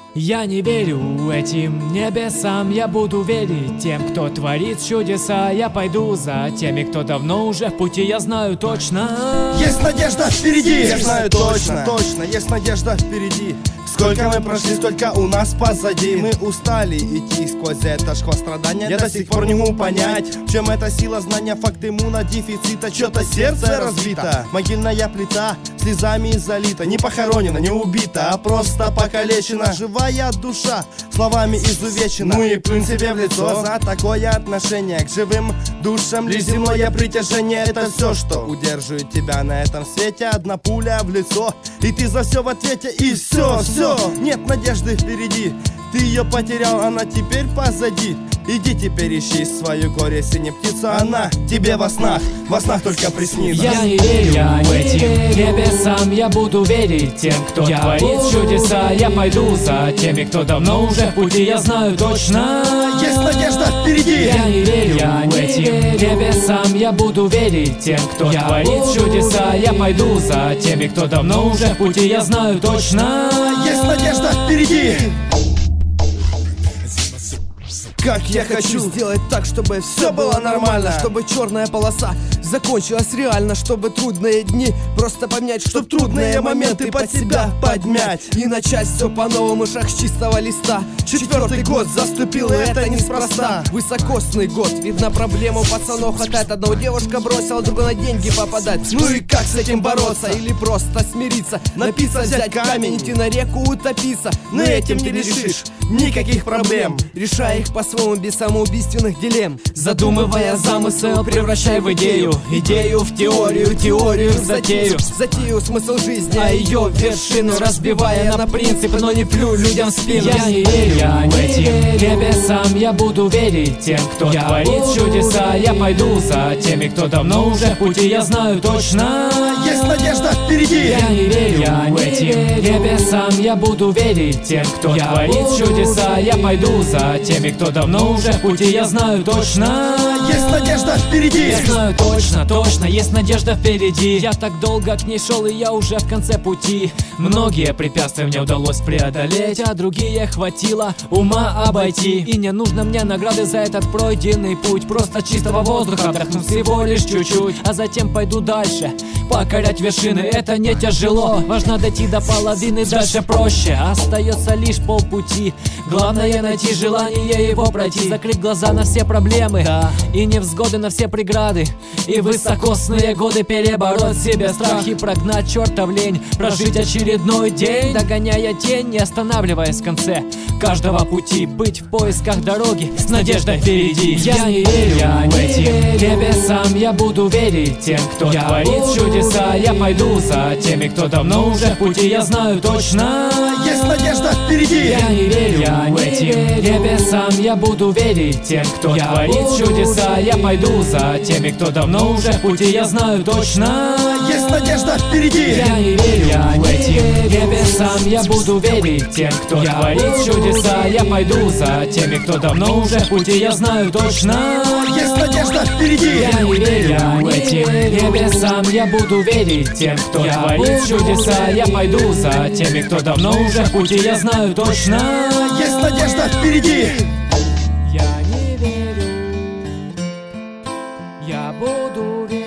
Я не верю этим небесам, я буду верить тем, кто творит чудеса. Я пойду за теми, кто давно уже в пути, я знаю точно. Есть надежда впереди, я знаю точно, есть надежда впереди. Сколько мы прошли, столько у нас позади. Мы устали идти сквозь это шквал страдания. Я до сих пор не могу понять, в чем эта сила знания, факт иммунодефицита. Чё-то сердце разбито, могильная плита слезами залита. Не похоронена, не убита, а просто покалечена. Живая душа, словами изувечена. Ну и плюнь себе в лицо за такое отношение к живым душам. Лишь земное притяжение — это все, что удерживает тебя на этом свете. Одна пуля в лицо, и ты за все в ответе. И все. Нет надежды впереди, ты ее потерял, она теперь позади. Иди теперь ищи свою горе, синяя птица, она тебе во снах только приснится. Я не верю этим небесам, я буду верить тем, кто творит чудеса. Я пойду за теми, кто давно уже в пути, я знаю точно. Есть надежда впереди. Я не верю этим небесам, я буду верить тем, кто творит чудеса. Я пойду за теми, кто давно уже в пути, я знаю точно. Есть надежда впереди. Как я хочу сделать так, чтобы все было нормально, чтобы черная полоса закончилась реально, чтобы трудные дни просто поменять, чтоб трудные моменты под себя подмять и начать все по-новому, шаг с чистого листа. 4-й год заступил, и это неспроста. Высокосный год, видно проблему пацанов хватает. Одного девушка бросила, другой на деньги попадать. Ну и как с этим бороться? Или просто смириться, напиться, взять камень, идти на реку, утопиться? Но этим не решишь никаких проблем, решая их по-своему без самоубийственных дилемм. Задумывая замысел, превращай в идею, идею в теорию, теорию в затею, затею смысл жизни, а ее вершину разбивая на принципы, но не плю людям в спину. Я не верю этим небесам, я буду верить тем, кто творит чудеса. Я пойду за теми, кто давно уже в пути, я знаю точно. Есть надежда впереди. Я не верю этим небесам, я буду верить тем, кто творит чудеса. Я пойду за теми, кто давно уже в пути, я знаю точно. Есть надежда впереди. Я знаю точно, есть надежда впереди. Я так долго к ней шел, и я уже в конце пути. Многие препятствия мне удалось преодолеть, а другие хватило ума обойти. И не нужно мне награды за этот пройденный путь. Просто чистого воздуха вдохну всего лишь чуть-чуть, а затем пойду дальше, покорять вершины. Это не тяжело, важно дойти до половины, дальше проще. Остается лишь полпути, главное найти желание его пройти. Закрыть глаза на все проблемы, и невзгоды, на все преграды, и высокосные годы перебороть в себе страх и прогнать чертов лень. Прожить очередной день, догоняя тень, не останавливаясь в конце каждого пути. Быть в поисках дороги с надеждой впереди. Я не верю этим небесам, я буду верить тем, кто творит чудеса. Я пойду за теми, кто давно уже в пути, я знаю точно. Есть надежда впереди. Я не верю этим небесам, я буду верить тем, кто творит чудеса. Я пойду за теми, кто давно уже в пути, я знаю точно. Есть надежда впереди. Я не верю этим небесам, я буду верить тем, кто творит чудеса. Я пойду за теми, кто давно уже в пути, я знаю точно. Есть надежда впереди. Я не верю этим небесам, я буду верить тем, кто творит чудеса. Я пойду за теми, кто давно уже в пути, я знаю точно. Есть надежда впереди. Я не верю, я буду верить.